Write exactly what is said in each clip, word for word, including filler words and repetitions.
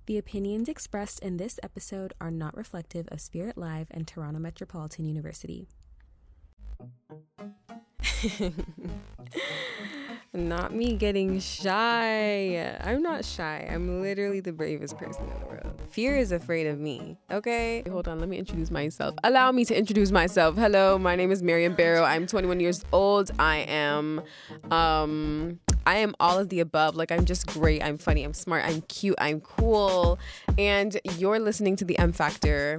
The opinions expressed in this episode are not reflective of Spirit Live and Toronto Metropolitan University. Not me getting shy. I'm not shy. I'm literally the bravest person in the world. Fear is afraid of me, okay? Hold on, let me introduce myself. Allow me to introduce myself. Hello, my name is Miriam Barrow. I'm twenty-one years old. I am, um... I am all of the above. Like, I'm just great. I'm funny. I'm smart. I'm cute. I'm cool. And you're listening to the M Factor.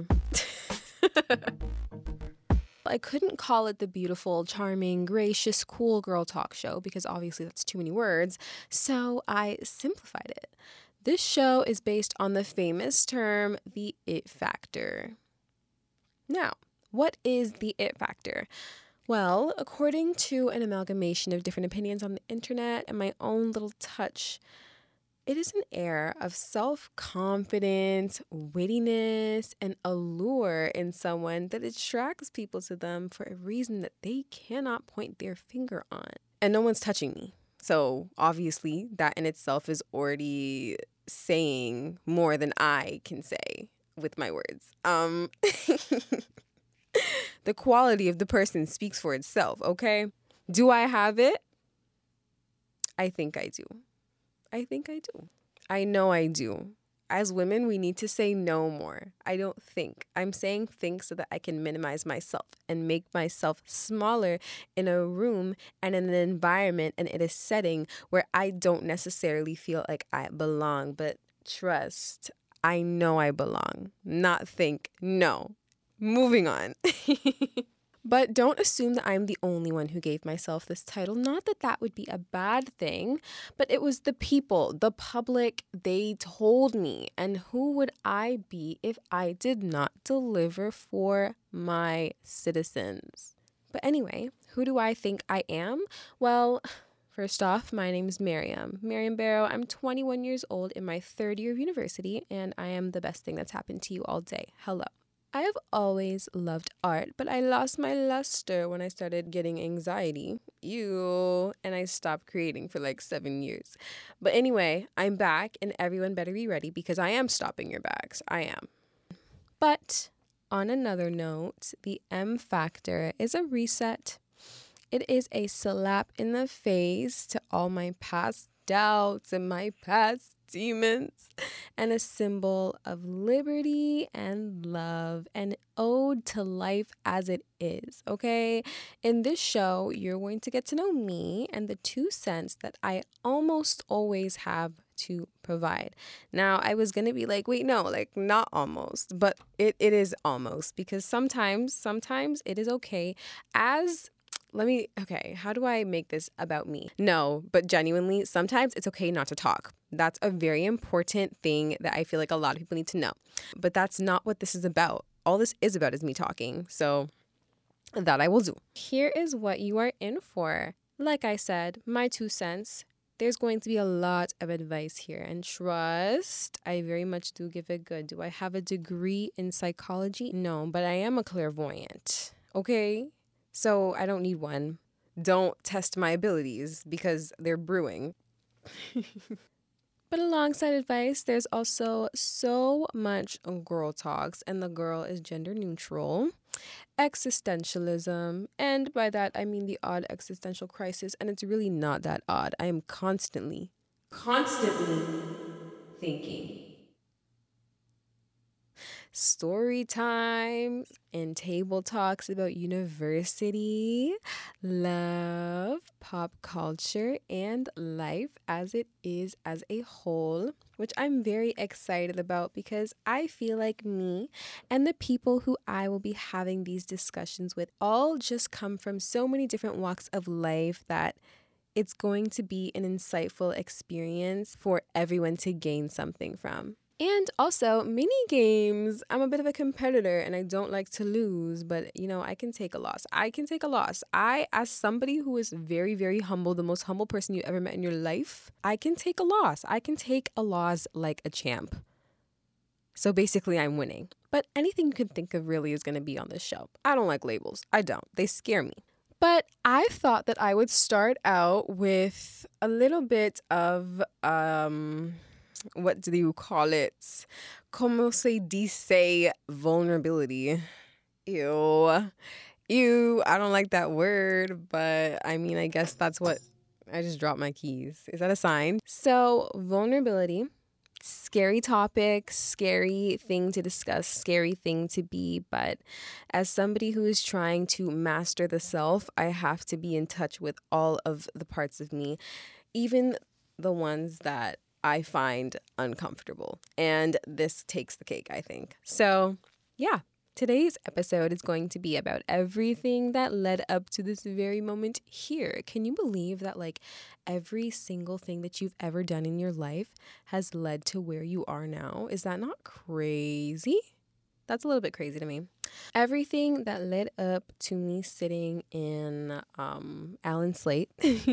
I couldn't call it the beautiful, charming, gracious, cool girl talk show because obviously that's too many words. So I simplified it. This show is based on the famous term, the it factor. Now, what is the it factor? Well, according to an amalgamation of different opinions on the internet and my own little touch, it is an air of self-confidence, wittiness, and allure in someone that attracts people to them for a reason that they cannot point their finger on. And no one's touching me. So obviously that in itself is already saying more than I can say with my words. Um... The quality of the person speaks for itself, okay? Do I have it? I think I do. I think I do. I know I do. As women, we need to say no more. I don't think. I'm saying think so that I can minimize myself and make myself smaller in a room and in an environment and in a setting where I don't necessarily feel like I belong. But trust, I know I belong. Not think, no. Moving on. But don't assume that I'm the only one who gave myself this title. Not that that would be a bad thing, but it was the people, the public, they told me. And who would I be if I did not deliver for my citizens? But anyway, who do I think I am? Well, first off, my name is Miriam. Miriam Barrow. I'm twenty-one years old in my third year of university, and I am the best thing that's happened to you all day. Hello. I have always loved art, but I lost my luster when I started getting anxiety. Ew. And I stopped creating for like seven years. But anyway, I'm back and everyone better be ready because I am stopping your bags. I am. But on another note, the M Factor is a reset. It is a slap in the face to all my past doubts and my past demons, and a symbol of liberty and love, an ode to life as it is, okay? In this show, you're going to get to know me and the two cents that I almost always have to provide. Now, I was going to be like, wait, no, like not almost, but it, it is almost, because sometimes, sometimes it is okay as Let me, okay, how do I make this about me? No, but genuinely, sometimes it's okay not to talk. That's a very important thing that I feel like a lot of people need to know. But that's not what this is about. All this is about is me talking. So that I will do. Here is what you are in for. Like I said, my two cents. There's going to be a lot of advice here. And trust, I very much do give it good. Do I have a degree in psychology? No, but I am a clairvoyant. Okay? So I don't need one. Don't test my abilities because they're brewing. But alongside advice, there's also so much girl talks, and the girl is gender neutral, existentialism, and by that I mean the odd existential crisis, and it's really not that odd. I am constantly, constantly thinking. Story time and table talks about university, love, pop culture, and life as it is as a whole, which I'm very excited about because I feel like me and the people who I will be having these discussions with all just come from so many different walks of life that it's going to be an insightful experience for everyone to gain something from. And also, mini games. I'm a bit of a competitor and I don't like to lose, but, you know, I can take a loss. I can take a loss. I, as somebody who is very, very humble, the most humble person you ever met in your life, I can take a loss. I can take a loss like a champ. So basically, I'm winning. But anything you can think of really is going to be on this show. I don't like labels. I don't. They scare me. But I thought that I would start out with a little bit of, um... what do you call it? Como se dice vulnerability? Ew. Ew. I don't like that word, but I mean, I guess that's what I just dropped my keys. Is that a sign? So, vulnerability, scary topic, scary thing to discuss, scary thing to be. But as somebody who is trying to master the self, I have to be in touch with all of the parts of me, even the ones that I find uncomfortable. And this takes the cake, I think. So, yeah. Today's episode is going to be about everything that led up to this very moment here. Can you believe that like every single thing that you've ever done in your life has led to where you are now? Is that not crazy? That's a little bit crazy to me. Everything that led up to me sitting in um, Allen Slate,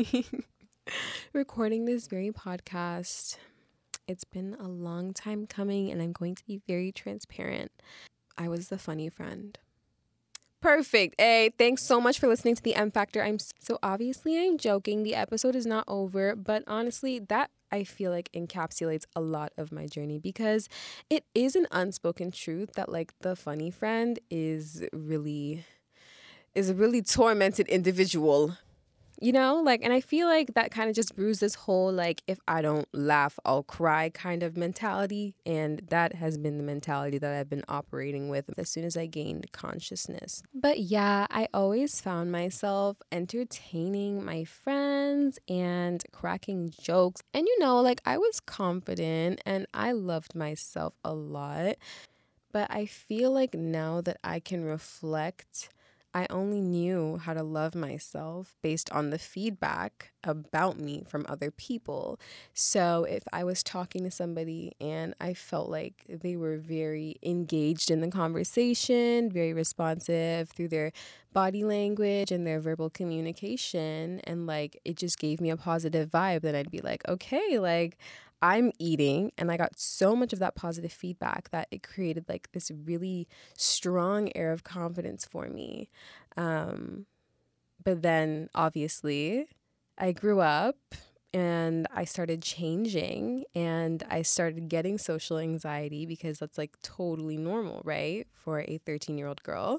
recording this very podcast. It's been a long time coming, and I'm going to be very transparent. I was the funny friend. Perfect. Hey, thanks so much for listening to the M Factor. I'm so obviously I'm joking. The episode is not over, but honestly, that I feel like encapsulates a lot of my journey because it is an unspoken truth that like the funny friend is really is a really tormented individual. You know, like, and I feel like that kind of just brews this whole, like, if I don't laugh, I'll cry kind of mentality. And that has been the mentality that I've been operating with as soon as I gained consciousness. But yeah, I always found myself entertaining my friends and cracking jokes. And, you know, like, I was confident and I loved myself a lot. But I feel like now that I can reflect, I only knew how to love myself based on the feedback about me from other people. So if I was talking to somebody and I felt like they were very engaged in the conversation, very responsive through their body language and their verbal communication, and like it just gave me a positive vibe, then I'd be like, okay, like I'm eating, and I got so much of that positive feedback that it created like this really strong air of confidence for me. Um, but then obviously I grew up and I started changing and I started getting social anxiety because that's like totally normal, right? For a thirteen year old girl.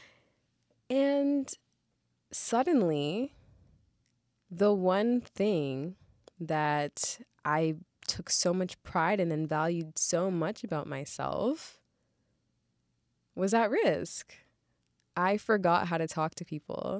And suddenly the one thing that I took so much pride in and valued so much about myself was at risk. I forgot how to talk to people,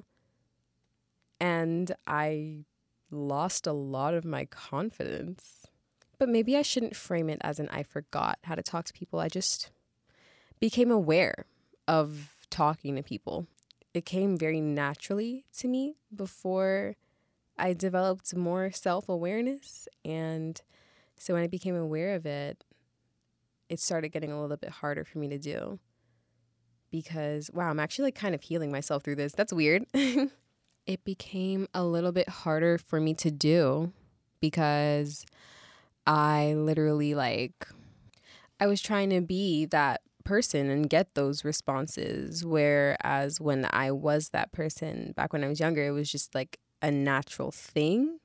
and I lost a lot of my confidence. But maybe I shouldn't frame it as an I forgot how to talk to people. I just became aware of talking to people. It came very naturally to me before I developed more self-awareness, and so when I became aware of it, it started getting a little bit harder for me to do because, wow, I'm actually like kind of healing myself through this. That's weird. It became a little bit harder for me to do because I literally like, I was trying to be that person and get those responses. Whereas when I was that person back when I was younger, it was just like a natural thing.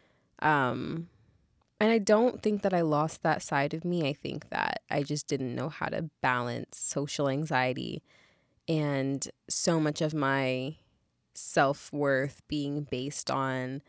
Um, And I don't think that I lost that side of me. I think that I just didn't know how to balance social anxiety and so much of my self-worth being based on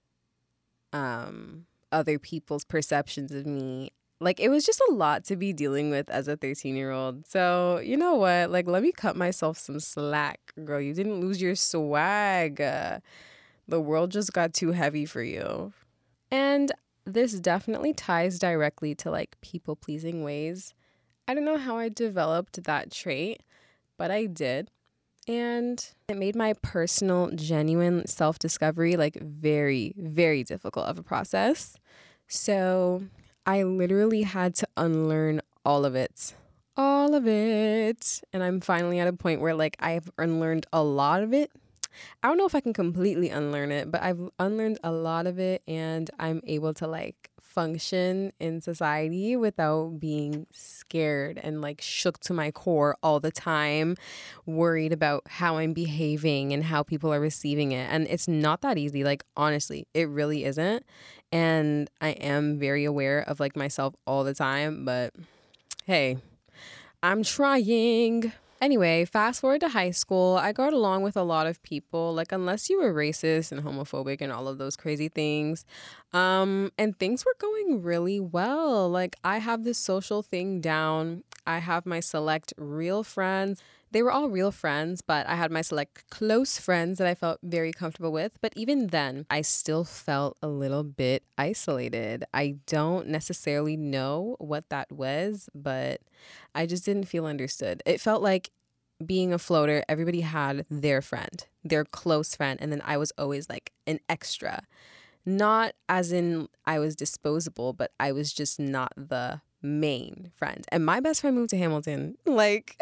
um, other people's perceptions of me. Like, it was just a lot to be dealing with as a thirteen-year-old. So, you know what? Like, let me cut myself some slack, girl. You didn't lose your swag. Uh, the world just got too heavy for you. And this definitely ties directly to like people pleasing ways. I don't know how I developed that trait, but I did. And it made my personal, genuine self-discovery like very, very difficult of a process. So I literally had to unlearn all of it. All of it. And I'm finally at a point where like I've unlearned a lot of it. I don't know if I can completely unlearn it, but I've unlearned a lot of it and I'm able to like function in society without being scared and like shook to my core all the time, worried about how I'm behaving and how people are receiving it. And it's not that easy. Like, honestly, it really isn't. And I am very aware of like myself all the time, but hey, I'm trying. Anyway, fast forward to high school, I got along with a lot of people, like unless you were racist and homophobic and all of those crazy things. Um, and things were going really well. Like I have this social thing down. I have my select real friends. They were all real friends, but I had my select close friends that I felt very comfortable with. But even then, I still felt a little bit isolated. I don't necessarily know what that was, but I just didn't feel understood. It felt like being a floater, everybody had their friend, their close friend, and then I was always like an extra. Not as in I was disposable, but I was just not the main friend. And my best friend moved to Hamilton. Like,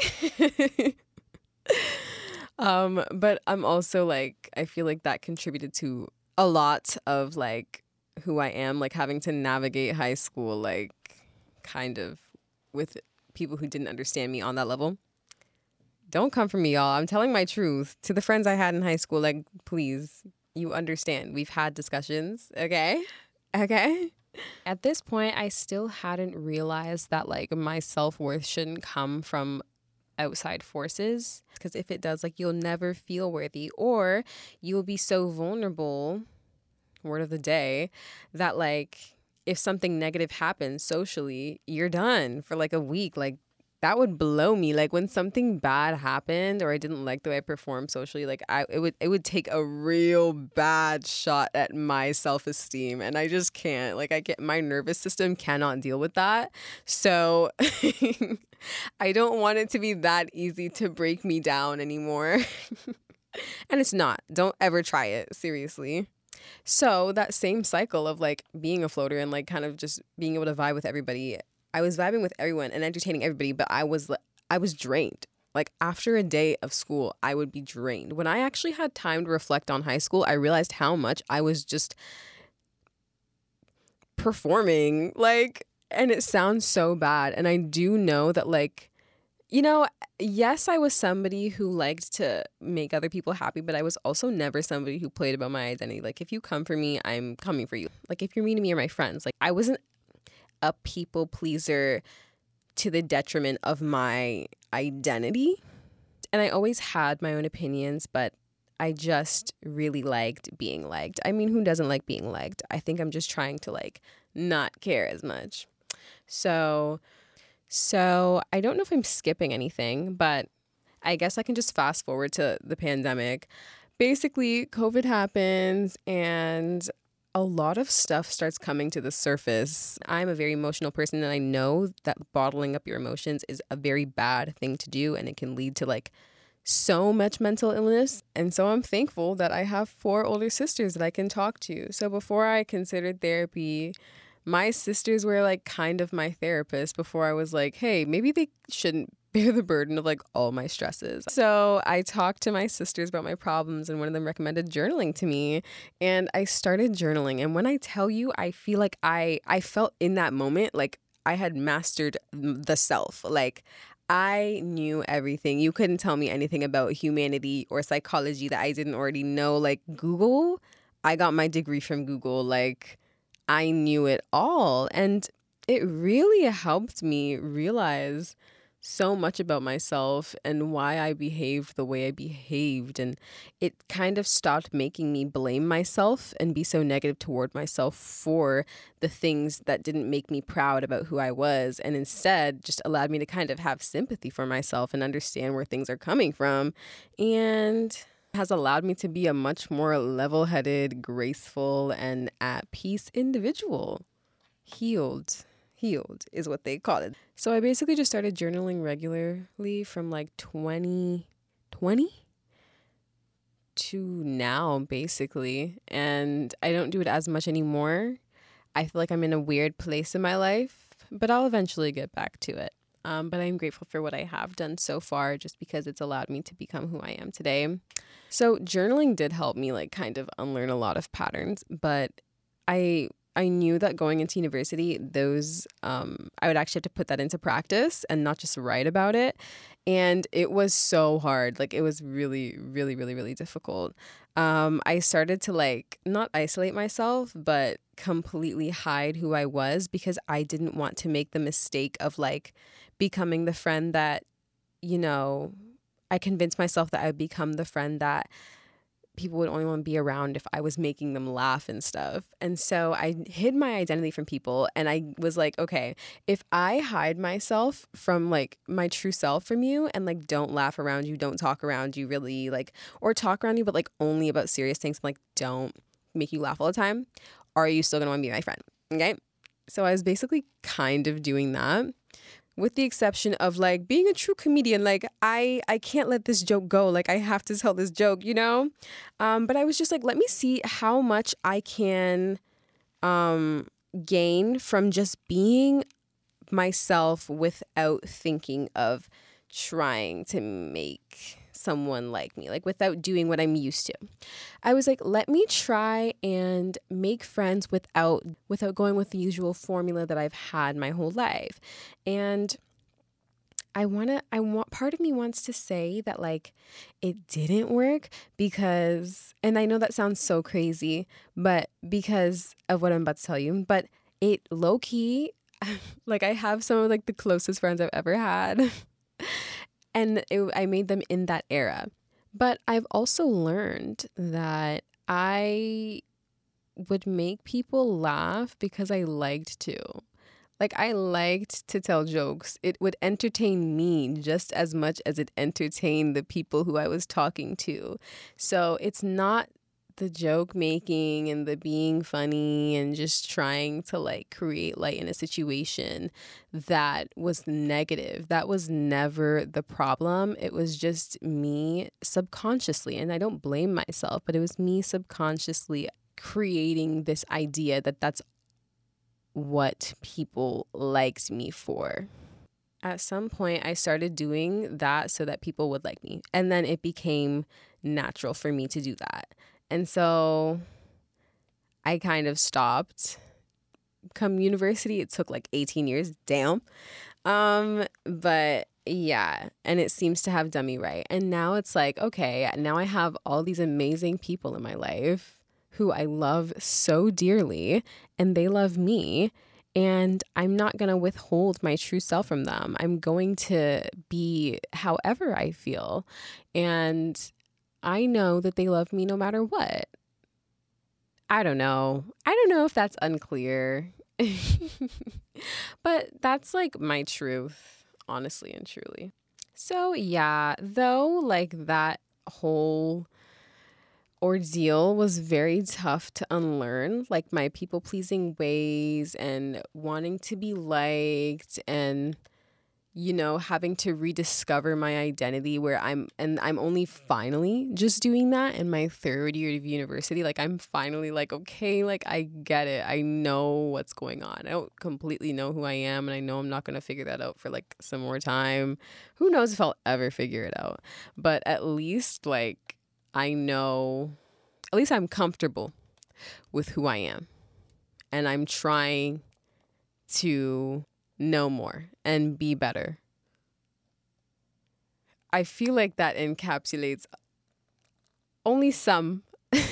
um, but I'm also like, I feel like that contributed to a lot of like who I am, like having to navigate high school, like kind of with people who didn't understand me on that level. Don't come for me, y'all. I'm telling my truth to the friends I had in high school. Like, please, you understand. We've had discussions, okay? Okay? At this point, I still hadn't realized that, like, my self-worth shouldn't come from outside forces. Because if it does, like, you'll never feel worthy. Or you'll be so vulnerable, word of the day, that, like, if something negative happens socially, you're done for, like, a week. Like, that would blow me. Like when something bad happened or I didn't like the way I performed socially, like I it would it would take a real bad shot at my self-esteem, and I just can't. Like I get my nervous system cannot deal with that. So I don't want it to be that easy to break me down anymore. And it's not. Don't ever try it, seriously. So that same cycle of like being a floater and like kind of just being able to vibe with everybody, I was vibing with everyone and entertaining everybody, but I was I was drained. Like after a day of school, I would be drained. When I actually had time to reflect on high school, I realized how much I was just performing. Like, and it sounds so bad. And I do know that like, you know, yes, I was somebody who liked to make other people happy, but I was also never somebody who played about my identity. Like if you come for me, I'm coming for you. Like if you're meeting me or my friends, like I wasn't a people pleaser to the detriment of my identity. And I always had my own opinions, but I just really liked being liked. I mean, who doesn't like being liked? I think I'm just trying to like not care as much. So, so I don't know if I'm skipping anything, but I guess I can just fast forward to the pandemic. Basically, COVID happens and a lot of stuff starts coming to the surface. I'm a very emotional person, and I know that bottling up your emotions is a very bad thing to do, and it can lead to like so much mental illness. And so I'm thankful that I have four older sisters that I can talk to. So before I considered therapy, my sisters were like kind of my therapist before I was like, hey, maybe they shouldn't bear the burden of like all my stresses. So I talked to my sisters about my problems, and one of them recommended journaling to me, and I started journaling. And when I tell you, I feel like I I felt in that moment like I had mastered the self. Like I knew everything. You couldn't tell me anything about humanity or psychology that I didn't already know. Like Google, I got my degree from Google. Like I knew it all, and it really helped me realize so much about myself and why I behaved the way I behaved. And it kind of stopped making me blame myself and be so negative toward myself for the things that didn't make me proud about who I was, and instead just allowed me to kind of have sympathy for myself and understand where things are coming from, and has allowed me to be a much more level-headed, graceful, and at peace individual. Healed. Healed is what they call it. So I basically just started journaling regularly from like twenty twenty to now, basically. And I don't do it as much anymore. I feel like I'm in a weird place in my life, but I'll eventually get back to it. Um, but I'm grateful for what I have done so far, just because it's allowed me to become who I am today. So journaling did help me like kind of unlearn a lot of patterns, but I I knew that going into university, those um, I would actually have to put that into practice and not just write about it. And it was so hard. Like, it was really, really, really, really difficult. Um, I started to like not isolate myself, but completely hide who I was because I didn't want to make the mistake of like becoming the friend that, you know, I convinced myself that I would become the friend that people would only want to be around if I was making them laugh and stuff. And so I hid my identity from people, and I was like, okay, if I hide myself from like my true self from you and like don't laugh around you, don't talk around you really like, or talk around you, but like only about serious things, like don't make you laugh all the time, are you still gonna want to be my friend? Okay. So I was basically kind of doing that, with the exception of like being a true comedian. Like I, I can't let this joke go. Like I have to tell this joke, you know? Um, but I was just like, let me see how much I can um, gain from just being myself without thinking of trying to make someone like me, like without doing what I'm used to. I was like, let me try and make friends without without going with the usual formula that I've had my whole life. And I want to I want part of me wants to say that like it didn't work because, and I know that sounds so crazy, but because of what I'm about to tell you, but it low key like I have some of like the closest friends I've ever had. And it, I made them in that era. But I've also learned that I would make people laugh because I liked to. Like, I liked to tell jokes. It would entertain me just as much as it entertained the people who I was talking to. So it's not the joke making and the being funny and just trying to like create light in a situation that was negative. That was never the problem. It was just me subconsciously, and I don't blame myself, but it was me subconsciously creating this idea that that's what people liked me for. At some point, I started doing that so that people would like me, and then it became natural for me to do that. And so I kind of stopped. Come university, it took like eighteen years. Damn. Um, but yeah, and it seems to have done me right. And now it's like, okay, now I have all these amazing people in my life who I love so dearly, and they love me. And I'm not going to withhold my true self from them. I'm going to be however I feel. And I know that they love me no matter what. I don't know. I don't know if that's unclear. But that's like my truth, honestly and truly. So yeah, though like that whole ordeal was very tough to unlearn, like my people pleasing ways and wanting to be liked and, you know, having to rediscover my identity where I'm, and I'm only finally just doing that in my third year of university. Like I'm finally like, okay, like I get it. I know what's going on. I don't completely know who I am, and I know I'm not going to figure that out for like some more time. Who knows if I'll ever figure it out, but at least like I know, at least I'm comfortable with who I am, and I'm trying to know more and be better. I feel like that encapsulates only some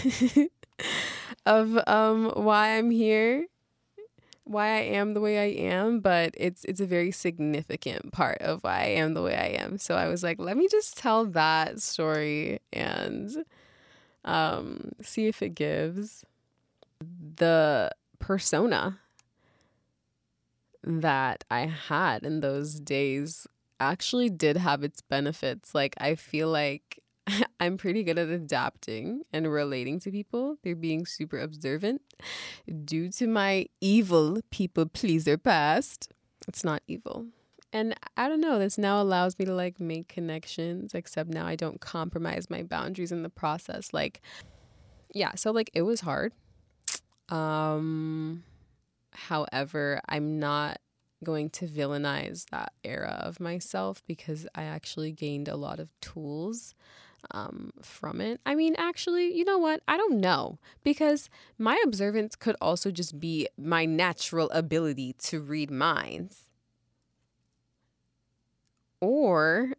of um, why I'm here, why I am the way I am, but it's it's a very significant part of why I am the way I am. So I was like, let me just tell that story and um, see if it gives. The persona that I had in those days actually did have its benefits. Like, I feel like I'm pretty good at adapting and relating to people. They're being super observant due to my evil people pleaser past. It's not evil. And I don't know, this now allows me to like make connections, except now I don't compromise my boundaries in the process. Like, yeah, so like it was hard. Um, however, I'm not going to villainize that era of myself because I actually gained a lot of tools um, from it. I mean, actually, you know what? I don't know, because my observance could also just be my natural ability to read minds. Or or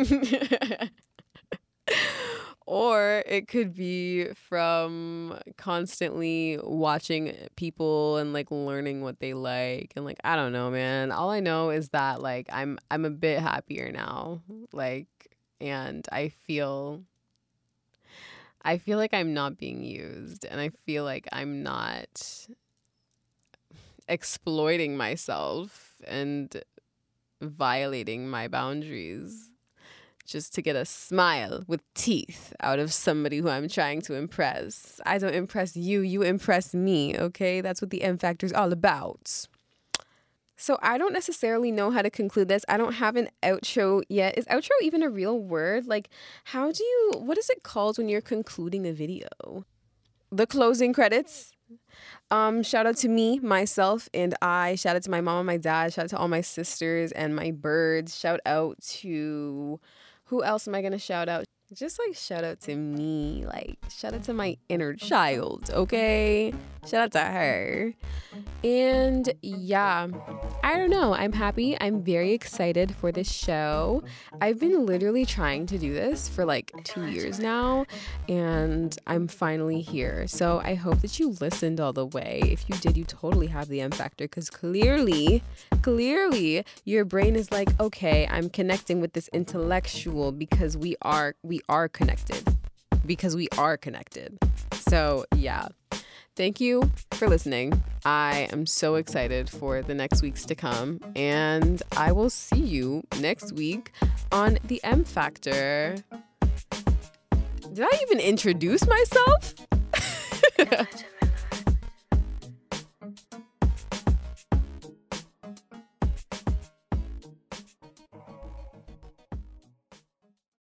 or it could be from constantly watching people and like learning what they like, and like I don't know, man. All I know is that like I'm I'm a bit happier now, like, and I feel I feel like I'm not being used, and I feel like I'm not exploiting myself and violating my boundaries just to get a smile with teeth out of somebody who I'm trying to impress. I don't impress you, you impress me, okay? That's what the M Factor is all about. So I don't necessarily know how to conclude this. I don't have an outro yet. Is outro even a real word? Like, how do you, what is it called when you're concluding a video? The closing credits. Um, shout out to me, myself, and I. Shout out to my mom and my dad. Shout out to all my sisters and my birds. Shout out to, who else am I going to shout out? Just like shout out to me. Like, shout out to my inner child, okay? Shout out to her. And yeah, I don't know. I'm happy. I'm very excited for this show. I've been literally trying to do this for like two years now, and I'm finally here. So I hope that you listened all the way. If you did, you totally have the M Factor, because clearly, clearly your brain is like, okay, I'm connecting with this intellectual because we are, we are connected. Because we are connected. So yeah. Thank you for listening. I am so excited for the next weeks to come, and I will see you next week on the M Factor. Did I even introduce myself?